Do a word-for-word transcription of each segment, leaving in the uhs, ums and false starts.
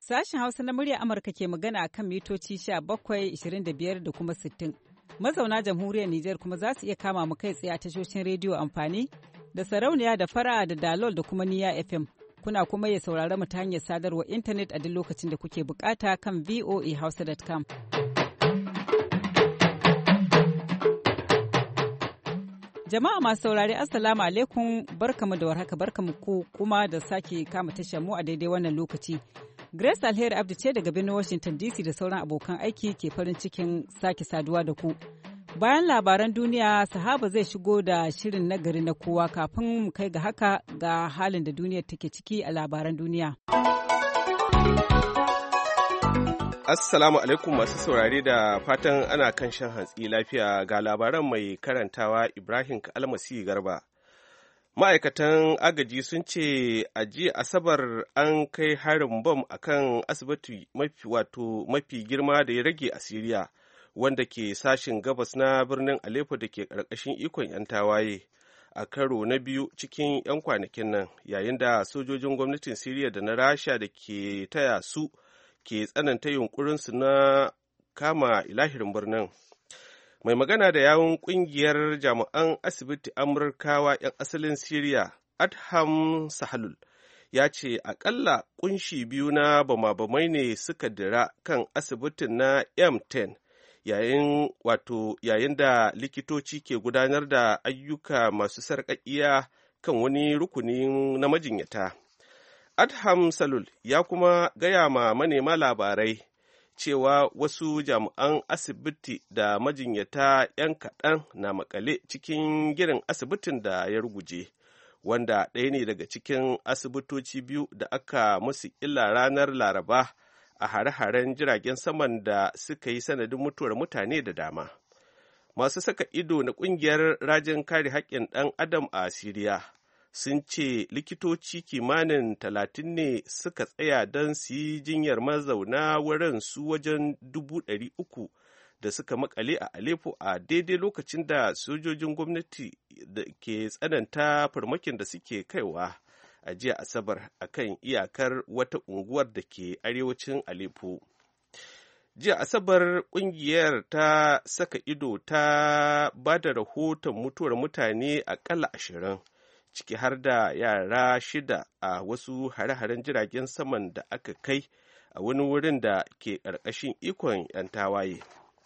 Sashen Hausa na murya Amurka ke magana a kan mitoci sha bakwai, ishirin da biyar da kuma sittin. Mazauna jamhuriyar Nijar kuma za su iya kama mu kai tsaye a tashoshin rediyo amfani da sarauniya da fara da dalol da kuma niya F M. Kuna kuma iya saurara mu ta hanyar sadarwar intanet a duk lokacin da kuke bukata kan v o a hausa dot com. Jama'a masu saurari Assalamu alaikum, barkamu da warhaka, barkamu ku kuma da sake kama tashar mu a daidai wannan lokaci. Grace Alheri Abdi ce daga birnin Washington D C da sauran abokan aiki ke farin cikin sake saduwa da ku. Bayan labaran duniya, Sahaba zai shigo da shirin nagari na kowa kafin mu kai ga haka ga halin da duniyar take ciki a labaran duniya. Assalamu alaikum masu saurare da fatan ana kan shan hantsi lafiya ga labaran mai karantawa Ibrahim Almasi Garba. Ma'aikatan agaji sun ce a jiya Asabar an kai harin bom a kan asibiti mafi wato mafi girma da ya rage a Siriya, wanda ke sashin gabas na birnin Aleppo da ke ƙarƙashin ikon 'yan tawaye a karo na biyu cikin 'yan kwanakin nan, yayin da sojojin gwamnatin Siriya da na Rasha da ke taya su ke tsananta yunkurinsu na kama ilahirin birnin. Mai magana da yawun kungiyar jami'an asibiti Amurkawa 'yan asalin Siriya, Adham Sahalul, ya ce akalla kunshi biyu na bama-bamai ne suka dira kan asibitin na M ten yayin wato yayin da likitoci ke gudanar da ayyuka masu sarƙaƙiya kan wani rukuni na majinyata. Adham Salul ya kuma gaya ma manema labarai cewa wasu jami'an asibiti da majinyata 'yan kaɗan na makale cikin ginin asibitin da ya ruguje, wanda ɗaya ne daga cikin asibitoci biyu da aka musu illa ranar Laraba a hare-haren jiragen saman da suka yi sanadin mutuwar mutane da dama. Masu saka ido na ƙungiyar rajin kare haƙƙin ɗan adam a Siriya sun ce likitoci kimanin talatin ne suka tsaya don su yi jinyar mazauna wurin su wajen dubu ɗari uku da suka makale a Aleppo a daidai lokacin da sojojin gwamnati da ke tsananta farmakin da suke kaiwa a jiya Asabar a kan iyakar wata unguwar da ke arewacin Aleppo. Jiya Asabar ƙungiyar ta saka ido ta ba da rahoton mutuwar mutane aƙalla ashirin. ciki har da yara shida a wasu hare-haren jiragen saman da aka kai a wani wurin da ke ƙarƙashin ikon 'yan tawaye.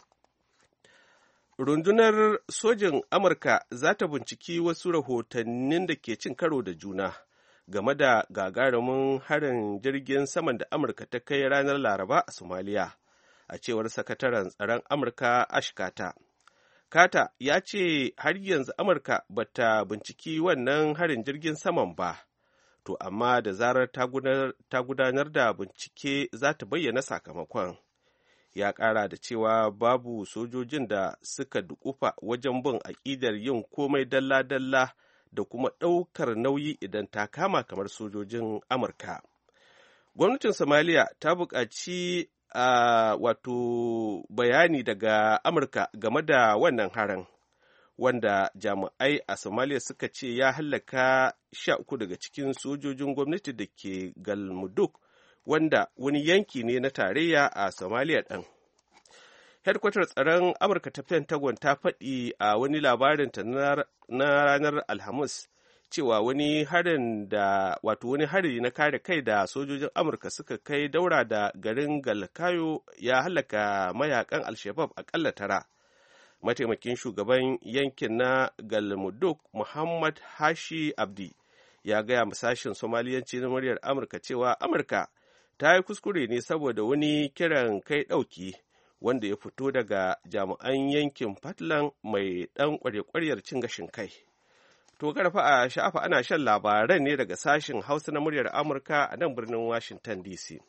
Rundunar sojin Amurka za ta binciki wasu rahotannin da ke cin karo da juna game da gagarumin harin jirgin saman da Amurka ta kai ranar Laraba a Somalia, a cewar sakataren tsaron Amurka Ash Carter. Carter ya ce har yanzu Amurka ba ta binciki wannan harin jirgin saman ba, to amma da zarar ta gudanar da bincike za ta bayyana sakamakon. Ya ƙara da cewa babu sojojin da suka dukufa wajen bin aƙidar yin komai dalla-dalla da kuma ɗaukar nauyi idan ta kama kamar sojojin Amurka. Gwamnatin Somalia ta buƙaci a uh, wato bayani daga Amurka game da wannan harin, wanda jami'ai a Somalia suka ce ya hallaka sha uku daga cikin sojojin gwamnati da ke Galmudug, wanda wani yanki ne na tarayya a Somalia ɗin. Hedkwatar tsaron Amurka ta Pentagon ta faɗi a wani labarinta na ranar Alhamis cewa wani harin da wato wani hari na kare kai da sojojin Amurka suka kai daura da garin Galkayo ya halaka mayakan Al-Shabaab akalla tara. Mataimakin shugaban yankin na Galmudug Muhammad Hashi Abdi ya gaya sashen Somaliyanci na muryar Amurka cewa Amurka ta yi kuskure ne saboda wani kiran kai ɗauki wanda ya fito daga jami'an yankin Puntland mai ɗan ƙwarya-ƙwaryar cin gashin kai. To karfa a sha'afa ana shan labaran ne daga sashen Hausa na muryar Amurka a nan birnin Washington D C.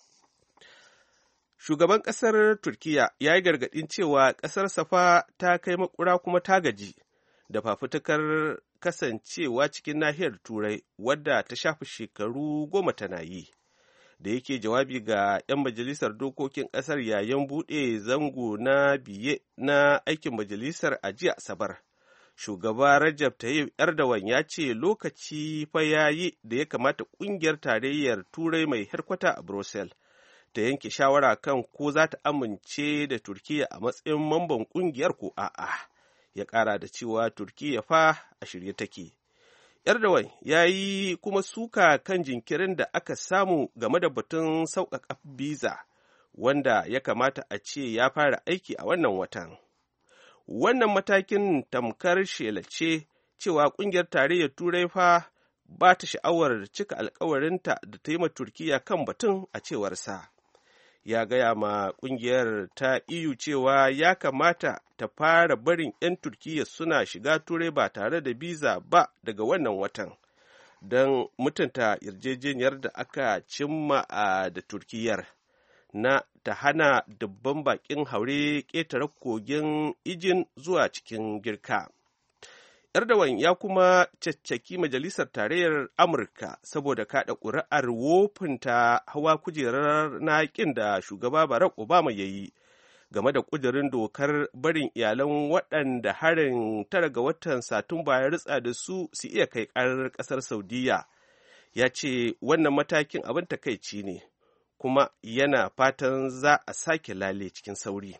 Shugaban ƙasar Turkiyya ya yi gargaɗin cewa ƙasar Safa ta kai makura kuma ta gaji da fafutukar kasancewa cikin nahiyar Turai wadda ta shafi shekaru goma tana yi. Da yake jawabi ga 'yan majalisar dokokin ƙasar yayin buɗe zango na biye na aikin majalisar a jiya Asabar. Shugaba Rajab Tayyip Erdogan ya ce lokaci fa ya yi da ya kamata ƙungiyar tarayyar Turai mai harkwata a Brussels ta yanke shawara kan ko za ta amince da Turkiyya a matsayin mamban ƙungiyar ko a'a. Ya ƙara da cewa Turkiyya fa a shirye take. Erdogan ya yi kuma suka kan jinkirin da aka samu game da batun sauƙaƙa biza, wanda ya kamata a ce ya fara aiki a wannan watan. Wannan matakin tamkar shelace cewa ƙungiyar tarayyar Turai fa ba ta sha'awar cika alkawarinta da ta yi ma Turkiyya kan batun a cewarsa. Ya gaya ma ƙungiyar ta E U cewa ya kamata ta fara barin 'yan Turkiyya suna shiga Turai ba tare da biza ba daga wannan watan, don mutunta yarjejeniyar da aka cimma a da Turkiyyar na ta hana dubban baƙin haure ƙetare kogin Ijin zuwa cikin Girka. Erdogan ya kuma caccaki Majalisar Tarayyar Amurka saboda kaɗa ƙuri'ar wofinta hawa kujerar naƙin da shugaba Barack Obama ya yi game da ƙudurin dokar barin iyalan waɗanda harin tara ga watan Satumba ya ritsa da su su iya kai ƙarar ƙasar Saudiyya. Ya ce wannan matakin abin takaici ne, kuma yana fatan za a sake lale cikin sauri.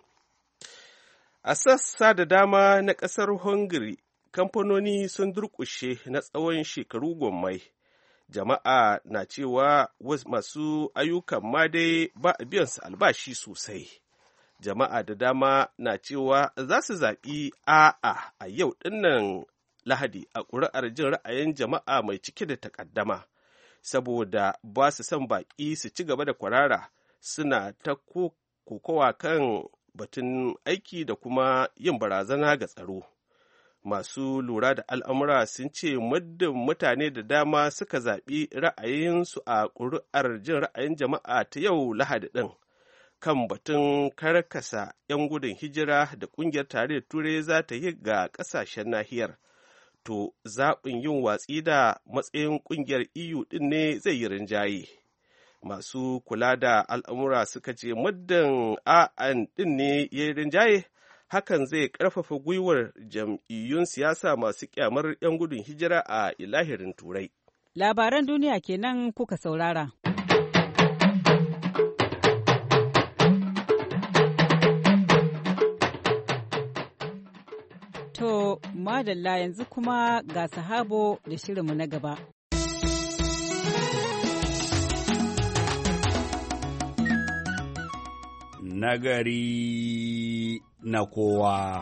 A sassa da dama na ƙasar Hungary, kamfanoni sun durƙushe na tsawon shekaru gwammai. Jama'a na cewa masu ayyukan ma dai ba a biyan su albashi sosai. Jama'a da dama na cewa za su zaɓi a'a a yau ɗinnan Lahadi a ƙuri'ar jin ra'ayin jama'a mai cike da takaddama, saboda ba su son baƙi su ci gaba da kwarara suna ta kokowa kan batun aiki da kuma yin barazana ga tsaro. Masu lura da al'amura sun ce muddin mutane da dama suka zaɓi ra'ayinsu a ƙuri'ar jin ra'ayin jama'a ta yau Lahadi ɗin kan batun karkasa 'yan gudun hijira da ƙungiyar tarayyar Turai za ta yi ga ƙasashen nahiyar, to zaɓin yin watsi da matsayin ƙungiyar E U ɗin ne zai yi rinjaye. Masu kula da al'amura suka ce muddin a'an ɗin ne ya yi rinjaye, hakan zai ƙarfafa gwiwar jam'iyyun siyasa masu ƙyamar 'yan gudun hijira a ilahirin Turai. Labaran duniya kenan kuka saurara. To, madalla yanzu kuma ga sahabo da shirinmu na gaba. Nagari na kowa.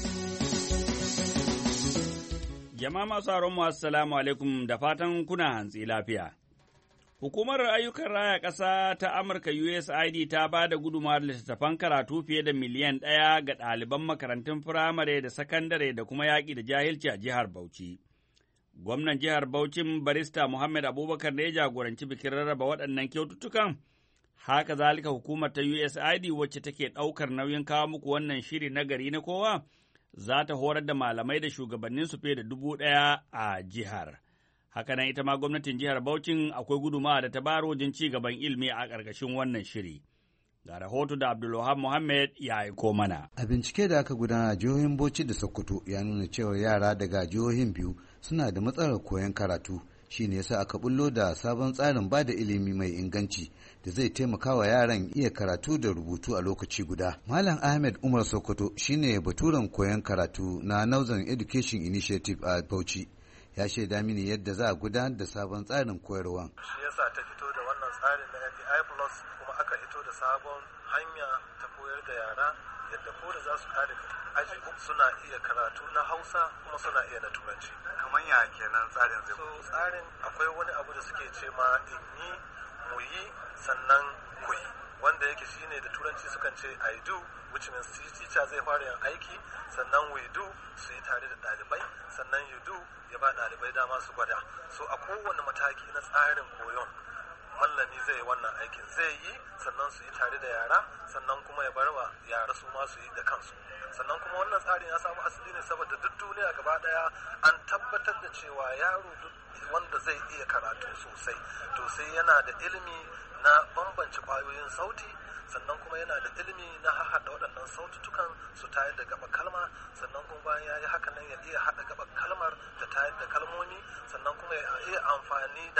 Jama'a masu mu assalamu alaikum da fatan kuna hantsi lafiya. Hukumar ayyukan raya ƙasa ta Amurka U S A I D ta ba da gudunmawar littattafan karatu fiye da miliyan ɗaya ga ɗaliban makarantun firamare da sakandare da kuma yaƙi da jahilci a jihar Bauchi. Gwamnan jihar Bauchin Barista Muhammad Abubakar ne ya jagoranci bikin rarraba waɗannan kyaututtukan. Haka zalika hukumar ta U S A I D wacce take ɗaukar nauyin kawo muku wannan shiri na gari na kowa za ta horar da malamai da shugabanninsu fiye da dubu ɗaya a jihar. Hakanan ita ma gwamnatin jihar Bauchin akwai gudumawa da ta bayar wajen ci gaban ilimi a ƙarƙashin wannan shiri. Ga rahoto da Abdulwahab Muhammad ya aiko mana. A bincike da aka gudana a jihohin Bauchi da Sokoto ya nuna cewa yara daga jihohin biyu suna da matsalar koyon karatu. Shi ne yasa aka bullo da sabon tsarin ba da ilimi mai inganci da zai taimaka wa yaran iya karatu da rubutu a lokaci guda. Malam Ahmed Umar Sokoto shine baturen koyon karatu na Northern Education Initiative a Bauchi. Ya shaida mini yadda za a gudanar da sabon tsarin koyarwa. Shi yasa ta fito da wannan tsarin na N D I Plus kuma aka fito da sabon hanya ta koyar da yara yadda ko da za su kare aji suna iya karatu na Hausa kuma suna iya na Turanci. Kamar ya kenan tsarin zai. So tsarin akwai wani abu da suke ce ma in yi, mu yi, sannan ku yi. Wanda yake shine da Turanci sukan ce I do, which means teacher zai fara yin aiki, sannan we do su yi tare da ɗalibai, sannan you do ya ba ɗalibai dama su gwada. So a kowane mataki na tsarin koyon mallami zai yi wannan aikin zai yi, sannan su yi tare da yara, sannan kuma ya bar wa yara su ma su yi da kansu. Sannan kuma wannan tsarin ya samu asali ne saboda duk duniya gaba daya an tabbatar da cewa yaro duk wanda zai iya karatu sosai to sai yana da ilimi na bambance kwayoyin sauti, sannan kuma yana da ilimi na haɗa waɗannan sautukan su tayar da gaba kalma, sannan kuma bayan ya yi haka nan ya iya haɗa gaba kalmar da tayar da kalmomi, sannan kuma ya iya amfani da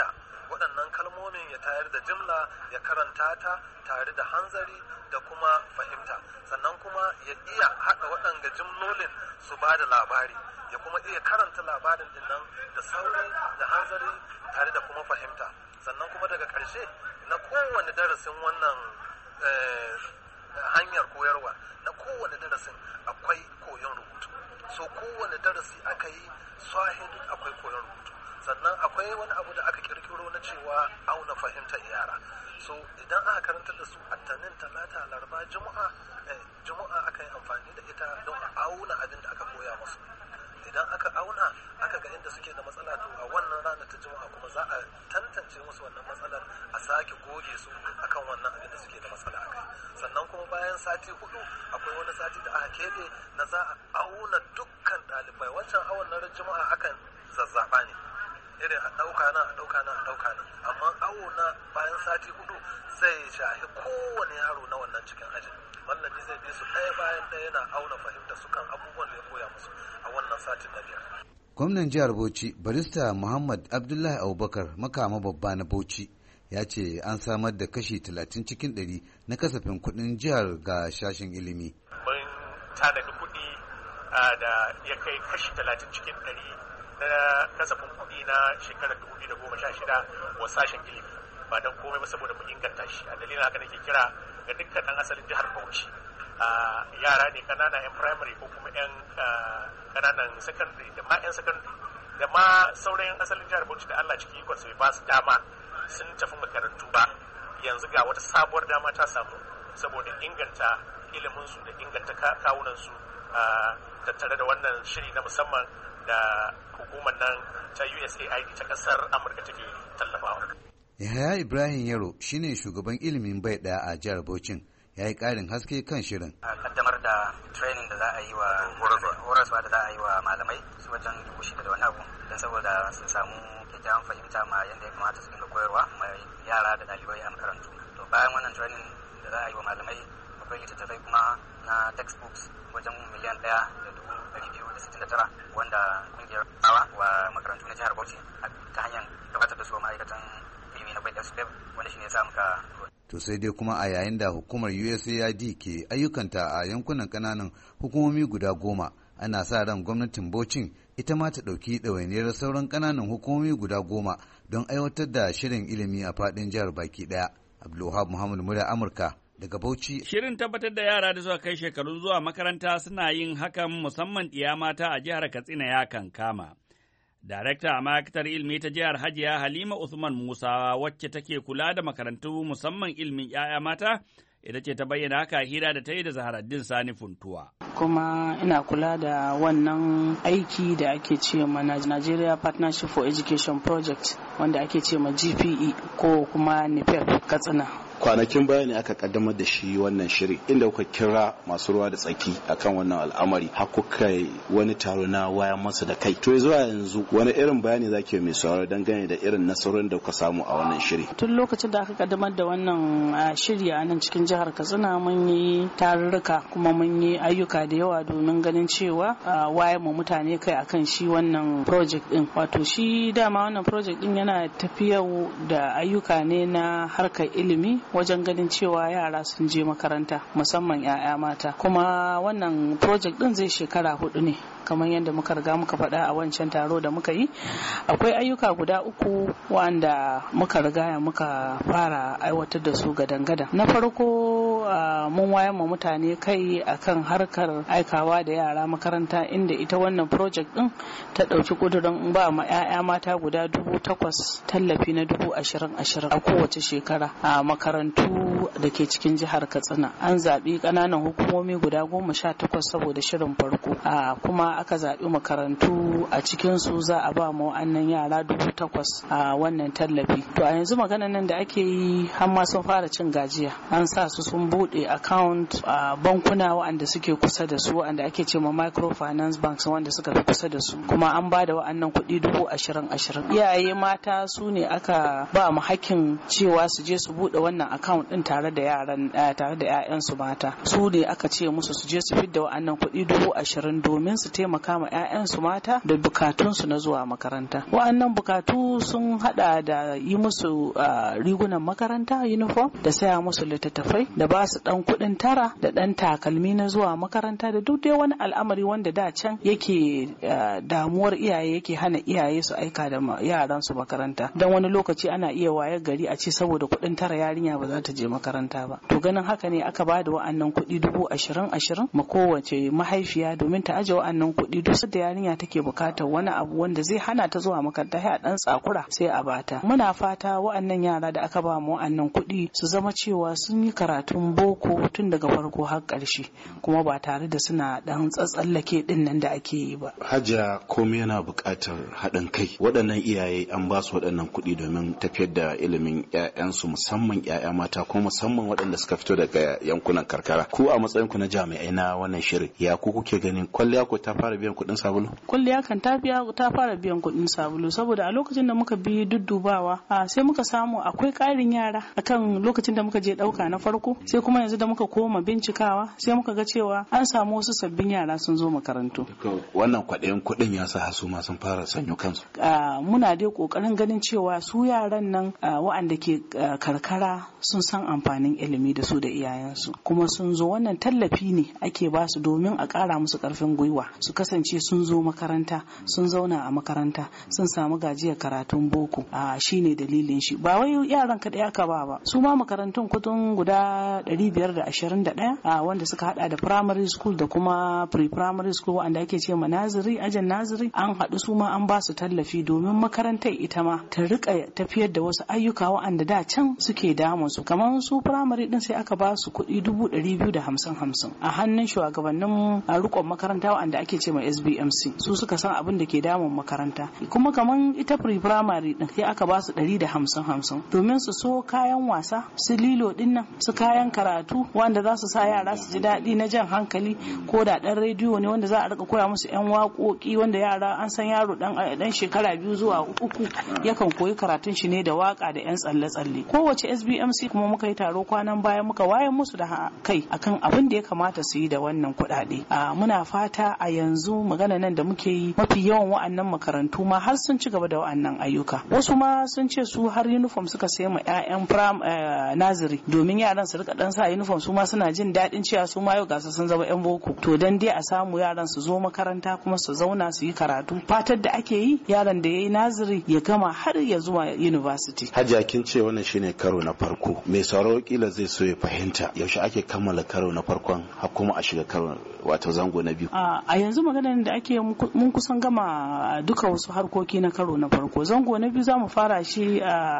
waɗannan kalmomin ya tayar da jimla ya karanta ta tare da hanzari da kuma fahimta, sannan kuma ya iya haɗa waɗanga jimlolin su ba da labari, ya kuma iya karanta labarin din nan da sauri da hanzari tare da kuma fahimta. Sannan kuma daga ƙarshe na kowane darasin wannan hanyar koyarwa, na kowane darasin akwai koyon rubutu. So kowane darasi aka yi swahili akwai koyon rubutu. Sannan akwai wani abu da aka kirkiro na cewa auna fahimtar yara. So idan aka karanta da su attanin, talata, laraba, juma'a, juma'a aka yi amfani da ita don a auna abin da aka koya musu. Idan aka auna aka ga inda suke da matsala, to a wannan ranar ta juma'a kuma za a tantance musu wannan matsalar, a sake goge su akan wannan abin da suke da matsala a kai. Sannan kuma bayan sati hudu akwai wani sati da aka keɓe na za a auna dukkan ɗalibai. Wancan awon na juma'a akan zazzaɓa ne, irin a ɗauka nan a ɗauka nan a ɗauka nan, amma awo na bayan sati hudu zai shahi kowane yaro na wannan cikin ajin. Mallami zai bi su ɗaya bayan ɗaya yana auna fahimta su kan abubuwan da ya koya musu a wannan satin na biyar. Gwamnan jihar Bauchi barista Muhammad Abdullahi Abubakar makama babba na Bauchi ya ce an samar da kashi talatin cikin ɗari na kasafin kuɗin jihar ga shashin ilimi. Mun tanadi kuɗi da ya kai kashi talatin cikin ɗari na kasafin kuɗi na shekarar dubu biyu da goma sha shida wa sashen ilimi, ba don komai ba saboda mu inganta shi. A dalilin haka nake kira ga dukkan ɗan asalin jihar Bauchi, yara ne kanana yan primary ko kuma yan kananan secondary da ma yan secondary da ma sauran yan asalin jihar Bauchi da Allah cikin ikon bai ba su dama sun tafi makarantu ba, yanzu ga wata sabuwar dama ta samu saboda inganta iliminsu da inganta kawunansu tattare da wannan shiri na musamman da hukumar nan ta U S A I D ta kasar Amurka take tallafawa. Yahaya Ibrahim Yaro shine shugaban ilimin bai ɗaya a jihar Bauchin, ya yi ƙarin haske kan shirin. A kaddamar da training da za a yi wa horaswa da za a yi wa malamai su wajen dubu shida da wani abu don saboda su samu kyakkyawan fahimta ma yadda ya kamata su dinga koyarwa ma yara da ɗalibai a makarantu. To bayan wannan training da za a yi wa malamai akwai littattafai kuma na textbooks wajen miliyan ɗaya da dubu ɗari biyu da sittin da tara wanda kungiyar bawa wa makarantu na jihar Bauchi ta hanyar gabatar da su wa ma'aikatan ilimi na bai da su wanda shi ne ya sa muka. To sai dai kuma a yayin da hukumar U S A I D ke ayyukanta a yankunan kananan hukumomi guda goma, ana sa ran gwamnatin Bauchin ita ma ta ɗauki ɗawainiyar sauran kananan hukumomi guda goma don aiwatar da shirin ilimi a faɗin jihar baki ɗaya. Abdulwahab Muhammad Murya Amurka daga Bauchi. Shirin tabbatar da yara da suka kai shekarun zuwa makaranta suna yin hakan musamman ɗiya mata a jihar Katsina ya kankama. Darekta a ma'aikatar ilimi ta jihar Hajiya Halima Usman Musa wacce take kula da makarantu musamman ilimin ‘ya'ya mata, ita ce ta bayyana haka hira da ta yi da Zaharaddin Sani Funtuwa. Kuma ina kula da wannan aiki da ake ce ma Nigeria Partnership for Education Project wanda ake ce ma G P E ko kuma N I P E P Katsina. Kwanakin baya ne aka kaddamar da shi wannan shiri inda kuka kira masu ruwa da tsaki akan wannan al'amari har kuka wani taro na wayan masa da kai. To zuwa yanzu wani irin bayani zake mai sauraro dangane da irin nasarorin da kuka samu a wannan shiri? Tun lokacin da aka kaddamar da wannan shiri a nan cikin jihar Katsina mun yi tarurruka kuma mun yi ayyuka da yawa domin ganin cewa wayan mu mutane kai akan shi wannan project din. Wato shi dama wannan project din yana tafiyar da ayyuka ne na harkar ilimi wajen ganin cewa yara sun je makaranta musamman 'ya'ya mata, kuma wannan project din zai shekara hudu ne kamar yadda muka riga muka faɗa a wancan taro da muka yi. Akwai ayyuka guda uku wanda muka riga muka fara aiwatar da su gadan-gadan. Na farko mun wayar ma mutane kai akan harkar aikawa da yara makaranta, inda ita wannan project din ta ɗauki ƙudurin ba ma 'ya'ya mata guda dubu takwas tallafi na dubu ashirin ashirin a kowace shekara a makarantu da ke cikin jihar Katsina. An zaɓi ƙananan hukumomi guda goma sha takwas saboda shirin farko, a kuma aka zaɓi makarantu a cikin su za a ba mu wa'annan yara dubu takwas a wannan tallafi. To a yanzu maganan nan da ake yi har ma sun fara cin gajiya, an sa su sun buɗe account a bankuna waɗanda suke kusa da su waɗanda ake ce ma microfinance banks wanda suka fi kusa da su, kuma an ba da wa'annan kuɗi dubu ashirin ashirin. Iyaye mata su ne aka ba mu hakkin cewa su je su buɗe wannan account ɗin tare da yaran tare da 'ya'yansu mata. Su ne aka ce musu su je su fidda wa'annan kuɗi dubu ashirin domin su taimaka ma 'ya'yansu mata da bukatunsu na zuwa makaranta. Wa'annan bukatu sun hada da yi musu rigunan makaranta uniform, da saya musu littattafai, da ba su dan kuɗin tara, da dan takalmi na zuwa makaranta, da duk dai wani al'amari wanda da can yake damuwar iyaye yake hana iyaye su aika da yaran su makaranta. Dan wani lokaci ana iya waye gari a ce saboda kuɗin tara yarinya ba za ta je makaranta ba. To ganin haka ne aka ba da wa'annan kuɗi dubu ashirin ashirin ma kowace mahaifiya domin ta aje wa'annan kuɗi duk da yarinya take bukatar wani abu wanda zai hana ta zuwa makaranta sai a dan tsakura sai a bata. Muna fata wa'annan yara da aka ba mu wa'annan kuɗi su zama cewa sun yi karatun boko tun daga farko har ƙarshe, kuma ba tare da suna dan tsatsallake din nan da ake yi ba. Hajiya, komai yana buƙatar haɗin kai. Waɗannan iyaye an ba su waɗannan kuɗi domin tafiyar da ilimin 'ya'yansu, musamman 'ya'ya mata ko musamman waɗanda suka fito daga yankunan karkara. Ku a matsayin ku na jami'ai na wannan shirin, ya ku kuke ganin kwalliya ko ta fara biyan kuɗin sabulu? Kwalliya kan ta biya ta fara biyan kuɗin sabulu, saboda a lokacin da muka bi duddubawa sai muka samu akwai ƙarin yara akan lokacin da muka je ɗauka na farko, sai kuma yanzu da muka koma bincikawa sai muka ga cewa an samu wasu sabbin yara sun zo makarantu. Wannan kwaɗayin kuɗin ya sa su ma sun fara sanyo kansu. Muna dai ƙoƙarin ganin cewa su yaran nan wa'anda ke karkara sun san amfanin ilimi da su da iyayensu, kuma sun zo wannan tallafi ne ake ba su domin a ƙara musu ƙarfin gwiwa su kasance sun zo makaranta, sun zauna a makaranta, sun samu gajiyar karatun boko. A shine dalilin shi, ba wai yaran kaɗai aka ba ba, su ma makarantun kudin guda ɗari biyar da ashirin da ɗaya a wanda suka hada da primary school da kuma pre-primary school wanda ake ce ma naziri, ajin naziri, an haɗu su ma an ba su tallafi domin makarantar ita ma ta rika tafiyar da wasu ayyuka wa'anda da can suke damun su, kamar su primary din sai aka ba su kuɗi dubu ɗari biyu da hamsin hamsin a hannun shugabannin rikon makaranta wa'anda ake ce ma S B M C, su suka san abin da ke damun makaranta. Kuma kamar ita pre-primary din sai aka ba su ɗari da hamsin hamsin domin su so kayan wasa, su lilo din nan, su kayan karatu wanda za su sa yara su ji daɗi na jan hankali, ko da ɗan rediyo ne wanda za a rika koya musu yan waƙoƙi wanda yara an san yaro ɗan shekara biyu zuwa uku yakan koyi karatun shi ne da waka da yan tsalle-tsalle. Kowace S B M C kuma muka yi taro kwanan baya muka wayan musu da kai akan abin da ya kamata su yi da wannan kuɗaɗe. Muna fata a yanzu magana nan da muke yi mafi yawan wa'annan makarantu ma har sun ci gaba da wa'annan ayyuka. Wasu ma sun ce su har uniform suka sai ma 'ya'yan pram naziri domin yaran su rika dan sa uniform, su ma suna jin daɗin cewa su ma yau gasa sun zama 'yan boko. To dan dai a samu yaran su zo makaranta kuma su zauna su yi karatu. Fatar da ake yi yaran da yayi naziri ya gama har ya zuwa university. Hajiya, kin ce wannan shine karo na farko. Mai sauraro kila zai so ya fahimta yaushe ake kammala karo na farkon har kuma a shiga karo wato zango na biyu. A yanzu maganar da ake mun kusan gama duka wasu harkoki na karo na farko. Zango na biyu zamu fara shi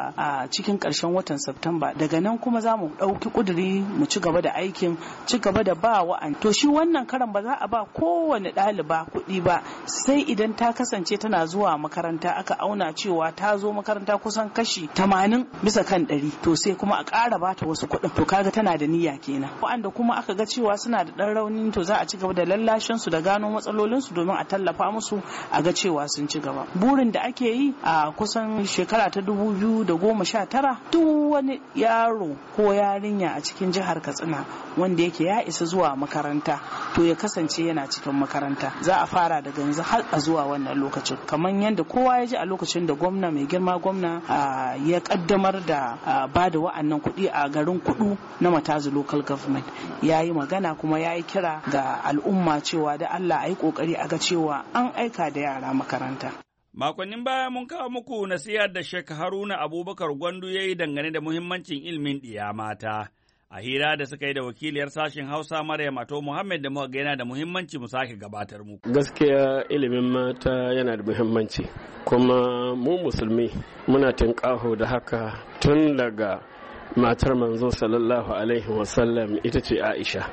a cikin ƙarshen watan Septemba. Daga nan kuma zamu ɗauki ƙuduri mu ci gaba da aikin, ci gaba da ba wa'an. To shi wannan karan ba za a ba kowane ɗaliba kuɗi ba sai idan ta kasance tana zuwa makaranta, aka auna cewa ta zo makaranta kusan kashi tamanin bisa kan ɗari, to sai kuma a ƙara bata wasu kuɗin. To kaga tana da niyya kenan. Wa'anda kuma aka ga cewa suna da ɗan rauni, to za a ci gaba da lallashin su da gano matsalolin su domin a tallafa musu a ga cewa sun ci gaba. Burin da ake yi a kusan shekara ta dubu biyu da goma sha tara, duk wani yaro ko yarinya a cikin jihar Katsina wanda yake ya isa zuwa makaranta to ya kasance yana cikin makaranta. Za a fara daga yanzu har a zuwa wannan lokacin, kamar yadda kowa ya ji a lokacin da gwamna mai girma gwamna ya kaddamar da ba da wa'annan kuɗi a garin Kudu na Matazu local government. Ya yi magana kuma ya yi kira ga al'umma cewa da Allah a yi ƙoƙari a ga cewa an aika da yara makaranta. Makonnin baya mun kawo muku nasihar da Sheikh Haruna Abubakar Gwandu ya yi dangane da muhimmancin ilimin ɗiya mata. A hira da suka yi da wakiliyar sashen Hausa Maryam Ato Muhammad da muka ga yana da muhimmanci mu sake gabatar muku. Gaskiya ilimin mata yana da muhimmanci, kuma mu musulmi muna tinƙaho da haka tun daga matar manzo sallallahu alaihi wasallam ita ce Aisha,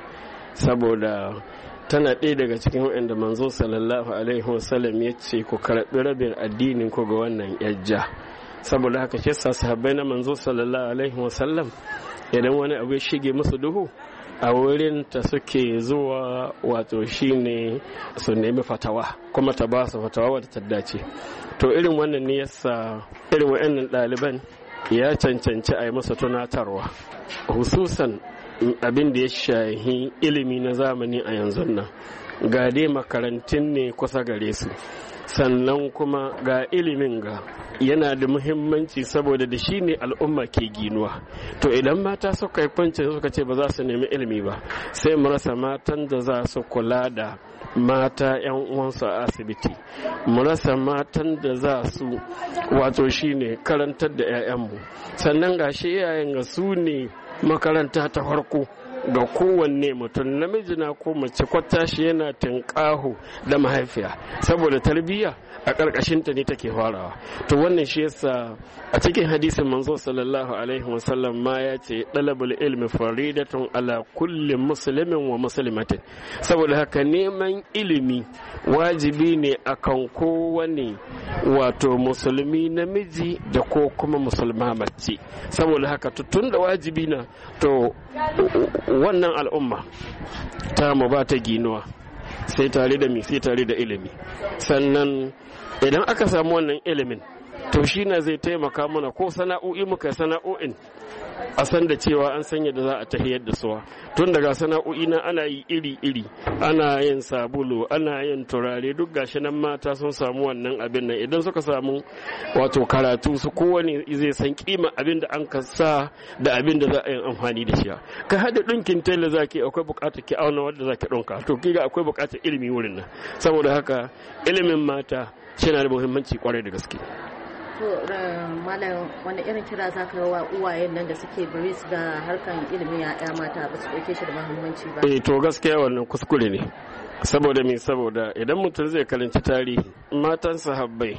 saboda tana ɗaya daga cikin waɗanda manzo sallallahu alaihi wasallam ya ce ku karɓi rabin addinin ku ga wannan yajja. Saboda haka shi yasa sahabbai na manzo sallallahu alaihi wasallam idan wani abu ya shige musu duhu a wurin ta suke zuwa wato shine su nemi fatawa kuma ta ba su fatawa wadda ta dace. To irin wannan ne yasa irin wa'annan ɗaliban ya cancanci a yi masa tunatarwa, hususan abin da ya shahi ilimi na zamani a yanzu nan. Ga dai makarantun ne kusa gare su, sannan kuma ga ilimin ga yana da muhimmanci saboda da shi ne al'umma ke ginuwa. To idan mata suka yi kwanci suka ce ba za su nemi ilimi ba, sai mu rasa matan da za su kula da mata 'yan uwansu a asibiti, mu rasa matan da za su wato shi ne karantar da 'ya'yanmu. Sannan ga shi iyayen ga su ne makaranta ta farko ga kowanne mutum, namiji na ko mace, kwata shi yana tinƙaho da mahaifiya saboda tarbiyya a ƙarƙashinta ne take farawa. To wannan shi yasa a cikin hadisin manzo sallallahu alaihi wasallam ma ya ce dalabul ilmi faridatun ala kulli muslimin wa muslimatin. Saboda haka neman ilimi wajibi ne akan kowane wato musulmi namiji da ko kuma musulma mace. Saboda haka tun da wajibi na, to wannan al'umma ta mu ba ta ginuwa sai tare da mi sai tare da ilimi. Sannan idan aka samu wannan ilimin, to shi na zai taimaka mana ko sana'o'i muka sana'o'in a san da cewa an sanya da za a tahiyar da suwa. Tun daga sana'o'i na ana yi iri-iri, ana yin sabulu, ana yin turare, duk gashi nan mata sun samu wannan abin nan. Idan suka samu wato karatu, su kowane zai san kima abin da an ka sa da abin da za a yi amfani da shi. Ka haɗa ɗinkin tela za ki akwai buƙatar ki auna wadda za ki ɗinka, to kiga akwai buƙatar ilimi wurin nan. Saboda haka ilimin mata shi na da muhimmanci kwarai da gaske. To malam, wani irin kira za ka yi wa uwayen nan da suke bari su ga harkan ilimin ya'ya mata ba su ɗauke shi da muhimmanci ba? Eh to gaskiya wannan kuskure ne. Saboda me? Saboda idan mutum zai karanci tarihi, matan sahabbai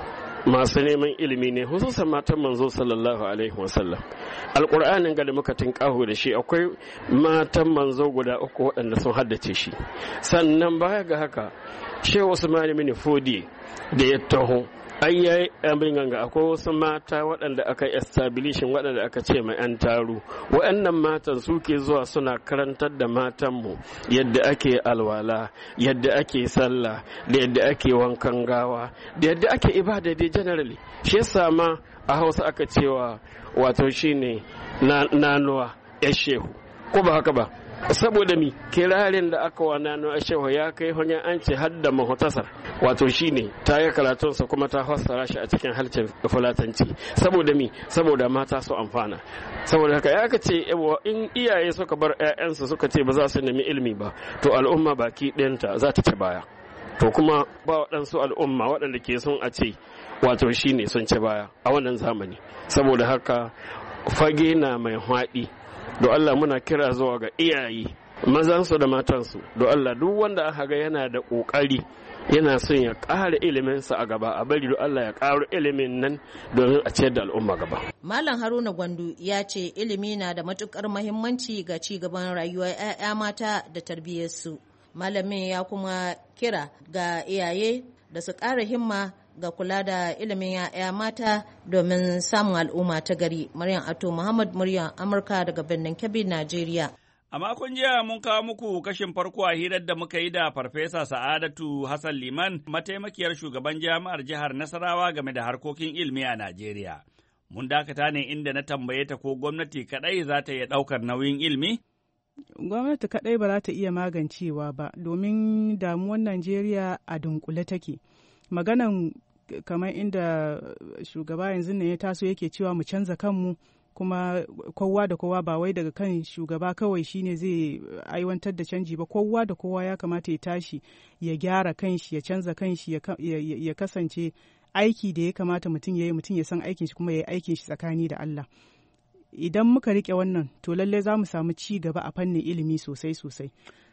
masu neman ilimi ne, hususan matan manzo sallallahu alaihi wasallam. Alƙur'anin ga da muka tinƙaho da shi akwai matan manzo guda uku waɗanda sun haddace shi. Sannan baya ga haka, Shehu Usman bin Fodi da ya taho, ai yayi abin ganga, akwai wasu mata waɗanda aka establishin waɗanda aka ce mai an taru. Waɗannan matan suke zuwa suna karantar da matanmu yadda ake alwala, yadda ake sallah, da yadda ake wankan gawa, da yadda ake ibada dai generally. Shi yasa ma a Hausa aka cewa wato shine nanuwa ya shehu, ko ba haka ba? Saboda mi kirarin da aka wa nanuwa shehu ya kai hanyar an ce hadda mahutasar, wato shine ta yi karatunsa kuma ta fassara shi a cikin harshen fulatanci. Saboda mi saboda mata su amfana. Saboda haka ya ka ce in iyaye suka bar 'ya'yansu suka ce ba za su nemi ilimi ba, to al'umma baki ɗayanta za ta ci baya. To kuma ba waɗansu al'umma waɗanda ke son a ce wato shine sun ci baya a wannan zamani. Saboda haka fage na mai haɗi. Do Allah muna kira zuwa ga iyaye, mazansu da matansu, do Allah duk wanda aka ga yana da ƙoƙari yana son ya ƙara iliminsa a gaba, a bari do Allah ya ƙaro ilimin nan domin a ciyar da al'umma gaba. Malam Haruna Gwandu ya ce ilimi na da matuƙar muhimmanci ga ci gaban rayuwar 'ya'ya mata da tarbiyyarsu. Malamin ya kuma kira ga iyaye da su ƙara himma ga kula da ilimin ya'ya mata domin samun al'umma ta gari. Maryam Ato Muhammad, muryar Amurka daga birnin Kebbi, Najeriya. A makon jiya mun kawo muku kashin farko a hirar da muka yi da Farfesa Sa'adatu Hassan Liman, mataimakiyar shugaban jami'ar jihar Nasarawa game da harkokin ilimi a Najeriya. Mun dakata ne inda na tambaye ta ko gwamnati kaɗai za ta iya ɗaukar nauyin ilimi? Gwamnati kaɗai ba za ta iya magancewa ba, domin damuwar Najeriya a dunkule take. Maganan kamar inda shugaba yanzu ne ya taso yake cewa mu canza kanmu, kuma kowa da kowa ba wai daga kan shugaba kawai shine zai aiwatar da canji ba, kowa da kowa ya kamata ya tashi ya gyara kanshi, ya canza kanshi, ya kasance aiki da ya kamata mutum ya yi, mutum ya san aikin shi kuma ya yi aikin shi tsakani da Allah. Idan muka rike wannan, to lallai za mu samu ci gaba a fannin ilimi sosai sosai.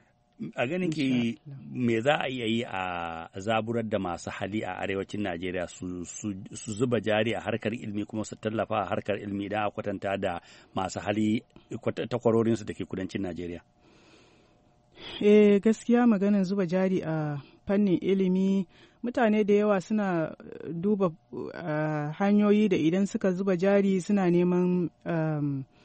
A ganin ki me za a iya yi a zaburar da masu hali a arewacin Najeriya su, su, su zuba jari a harkar ilimi kuma su tallafa a harkar ilimi idan a kwatanta da masu hali takwarorinsu da ke kudancin Najeriya? Eh, gaskiya maganin zuba jari a fannin ilimi, mutane da yawa suna duba uh, hanyoyi da idan suka zuba jari suna neman um,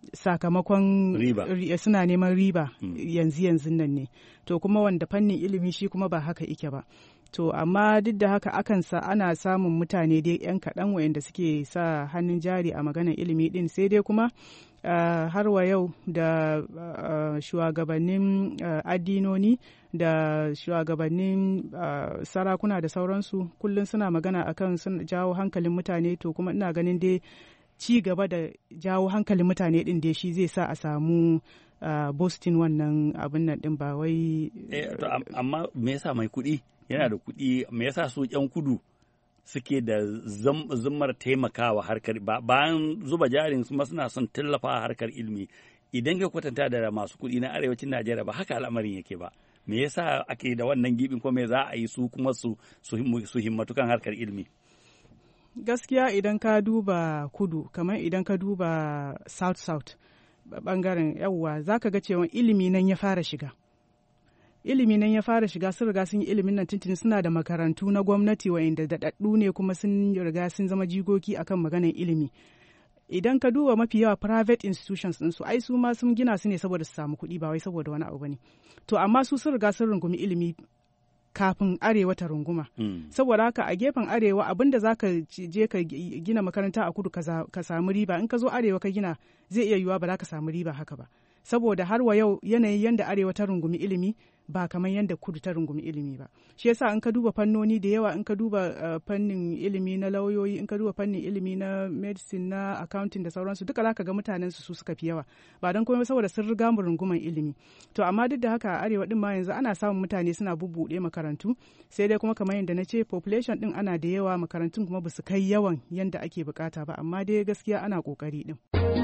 sakamakon riba. suna neman riba mm. yanzu yanzu nan ne to kuma wanda fannin ilimi shi kuma ba haka ike ba to amma duk da haka akan sa ana samun mutane dai yan kaɗan wayanda suke sa hannun jari a maganar ilimi din sai dai kuma uh, har wa yau da uh, shugabannin uh, addinoni da shugabannin uh, sarakuna da sauransu kullum suna magana akan sun jawo hankalin mutane to kuma ina ganin dai ci gaba da jawo hankalin mutane din da shi zai sa a samu uh, Boston wannan abin nan din ba wai eh, amma me yasa mai kuɗi yana da kuɗi me yasa su ƴan kudu suke da zummar taimakawa harkar bayan zuba jarin su suna son tallafa harkar ilimi idan ka kwatanta da masu kuɗi na arewacin Najeriya ba haka al'amarin yake ba me yasa ake da wannan gibin ko me za a yi su kuma su su himmatu kan harkar ilimi gaskiya idan ka duba kudu kamar idan ka duba south south bangaren yawwa za ka ga cewa ilimi nan ya fara shiga ilimi nan ya fara shiga sun riga sun yi ilimin nan tuntuni suna da makarantu na gwamnati wa'inda daɗaɗɗu ne kuma sun riga sun zama jigoki akan maganar ilimi idan ka duba mafi yawa private institutions ɗinsu ai su ma sun gina su ne saboda su samu kuɗi ba wai saboda wani abu bane to amma su sun riga sun rungumi ilimi kafin arewa ta runguma. Mm. Saboda haka a gefen arewa abinda za ka je ka gina makaranta a kudu ka samu riba in ka zo arewa ka gina zai iya yiwuwa ba za ka samu riba haka ba. Saboda har wa yau yanayin yanda arewa ta rungumi ilimi ba kamar yanda kudu ta rungumi ilimi ba. Shi yasa in ka duba fannoni da yawa in ka duba uh, fannin ilimi na lauyoyi in ka duba fannin ilimi na medicine na accounting da sauransu duka za ka ga mutanen su suka fi yawa ba don komai saboda sun riga mu runguman ilimi. To amma duk da haka a arewa din ma yanzu ana samun mutane suna bubbuɗe makarantu sai dai kuma kamar yadda na ce population din ana da yawa makarantun kuma ba su kai yawan yanda ake bukata ba amma dai gaskiya ana kokari din.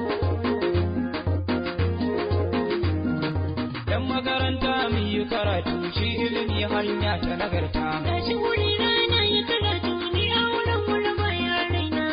Yan makaranta mu yi karatu shi ilimi hanya ta nagarta. Gashi wuri rana yi karatu ni a wurin wurin bayan raina.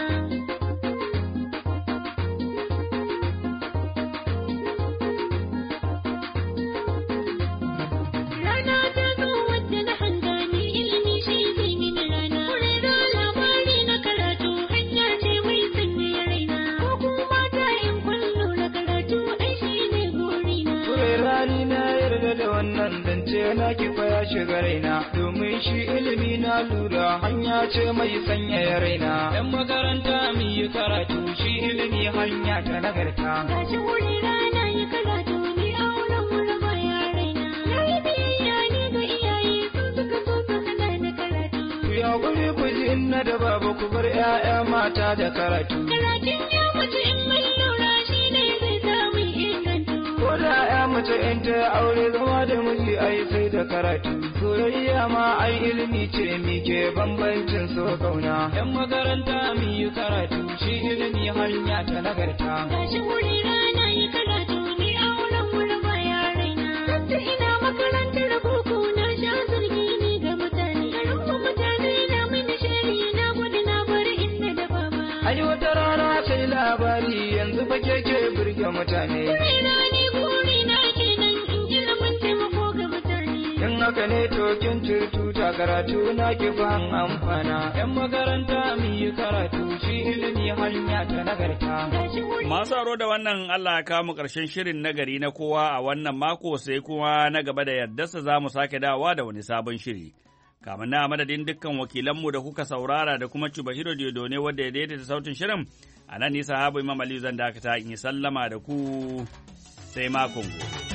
Rana ta zo wadda na hanga ni ilimi shi zai mini rana. Wuri da labari na karatu hanya ce mai sanya raina. Ko kuma ta in kullu na karatu ai shi ne gorina. Wuri rani na yarda da wannan zance na kifa ya shiga raina domin shi ilimi na lura hanya ce mai sanyaya raina. Yan makaranta mu yi karatu shi ilimi hanya ta nagarta. Gashi wuri rana yi karatu ni a wurin wurin bayan raina. Na yi biyayya ni ga iyaye sun suka so su hana ni karatu. Ku ya guri ku ji inna da baba ku bar 'ya'ya mata da karatu. Karatun ya mace in mai lura shi ne zai samu ingantu. Ko da 'ya mace in ta aure zama da miji ai sai da karatu. Soyayya ma ai ilimi ce mi ke bambancin so kauna. Yan makaranta mu yi karatu shi ilimi hanya ta nagarta. Gashi wuri rana yi karatu ni a wurin wurin bayan raina. Sanda ina makarantar boko na sha zargi ni ga mutane. Garin mu mutane na mini shari na gudu na bari inda da baba. Ai wata rana sai labari yanzu fa keke burge mutane. Raina ni buri na kenan in ilimin taimako ga mutane. In haka ne to kin tuta karatu na ki ban amfana. Yan makaranta mu yi karatu shi ilimi hanya ta nagarta. Masu aro da wannan Allah ya kawo mu ƙarshen shirin nagari na kowa a wannan mako sai kuma na gaba da yardarsa za mu sake dawowa da wani sabon shiri. Kamar na madadin dukkan wakilanmu da kuka saurara da kuma Cubahiro Diodo ne wanda ya daidaita sautin shirin. A nan nisa habu Imam Aliyu zan dakata in yi sallama da ku sai makon gobe.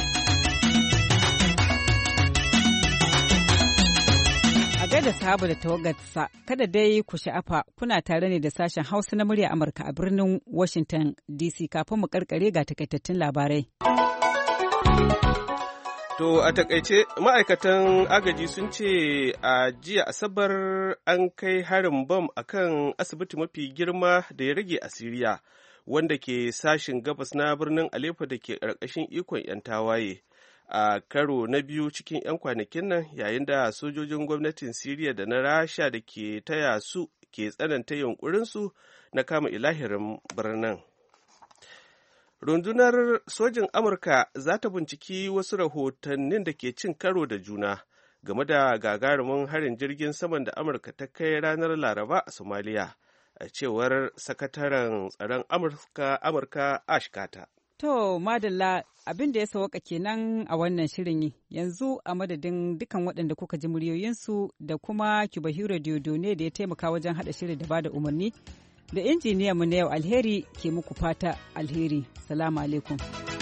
da sahabu da tawagarsa kada dai ku sha'afa kuna tare ne da sashen Hausa na murya Amurka a birnin Washington D C kafin mu karkare ga takaitattun labarai. To a takaice ma'aikatan agaji sun ce a jiya Asabar an kai harin bom akan asibiti mafi girma da ya rage a Siriya wanda ke sashin gabas na birnin Aleppo da ke ƙarƙashin ikon 'yan tawaye. A karo na biyu cikin 'yan kwanakin nan yayin da sojojin gwamnatin Siriya da na Rasha da ke taya su ke tsananta yunkurinsu na kama ilahirin birnin. Rundunar sojin Amurka za ta binciki wasu rahotannin da ke cin karo da juna game da gagarumin harin jirgin saman da Amurka ta kai ranar Laraba a Somalia, a cewar sakataren tsaron amurka amurka Ash Carter. To, madalla abin da ya sawaka kenan a wannan shirin yanzu a madadin dukan waɗanda kuka ji muryoyinsu da kuma Kibahiro Diodone da ya taimaka wajen haɗa shirin da bada umarni da injiniyanmu na yau alheri ke muku fata alheri. Salamu alaikum.